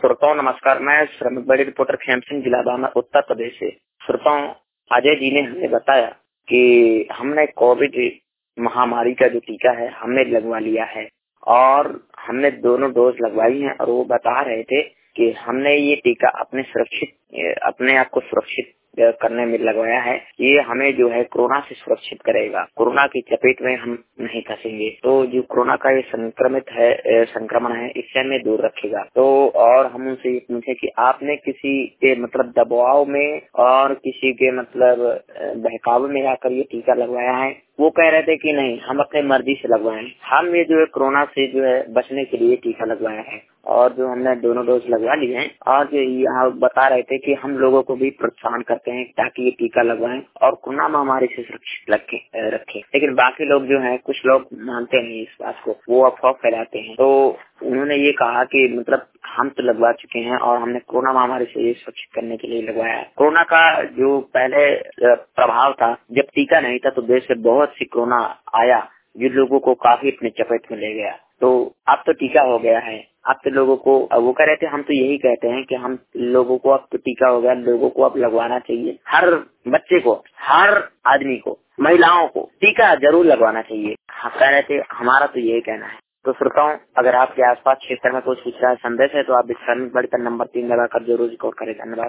श्रोताओं नमस्कार। मैं श्रमिक बड़ी रिपोर्टर खेम सिंह, जिला बामा, उत्तर प्रदेश से। श्रोताओं, अजय जी ने हमें बताया कि हमने कोविड महामारी का जो टीका है हमने लगवा लिया है और हमने दोनों डोज लगवाई है। और वो बता रहे थे कि हमने ये टीका अपने आप को सुरक्षित करने में लगवाया है। ये हमें जो है कोरोना से सुरक्षित करेगा, कोरोना की चपेट में हम नहीं फंसेंगे। तो जो कोरोना का ये संक्रमण है इससे हमें दूर रखेगा। तो और हम उनसे ये पूछे कि आपने किसी के दबाव में और किसी के बहकावे में आकर ये टीका लगवाया है? वो कह रहे थे कि नहीं, हम अपने मर्जी से लगवाए। हम ये जो है कोरोना से जो है बचने के लिए टीका लगवाया है और जो हमने दोनों डोज लगवा लिए हैं। और जो यहाँ बता रहे थे कि हम लोगों को भी प्रोत्साहन करते हैं ताकि ये टीका लगवाएं और कोरोना महामारी से सुरक्षित रखें। लेकिन बाकी लोग जो हैं, कुछ लोग मानते नहीं इस बात को, वो अफवाह फैलाते हैं। तो उन्होंने ये कहा कि हम तो लगवा चुके हैं और हमने कोरोना महामारी से ये सुरक्षित करने के लिए लगवाया है। कोरोना का जो पहले प्रभाव था, जब टीका नहीं था तो देश से बहुत सी कोरोना आया जो लोगों को काफी अपने चपेट में ले गया। तो अब तो टीका हो गया है, अब तो लोगों को, वो कह रहे थे, हम तो यही कहते हैं कि हम लोगों को अब तो टीका हो गया, लोगों को अब लगवाना चाहिए। हर बच्चे को, हर आदमी को, महिलाओं को टीका जरूर लगवाना चाहिए। कह रहे थे, हमारा तो यही कहना है। तो श्रोताओं, अगर आपके आसपास क्षेत्र में कुछ पूछ रहा है, संदेश है, तो आप इस नंबर 3 लगाकर जरूर रिकॉर्ड करें। धन्यवाद।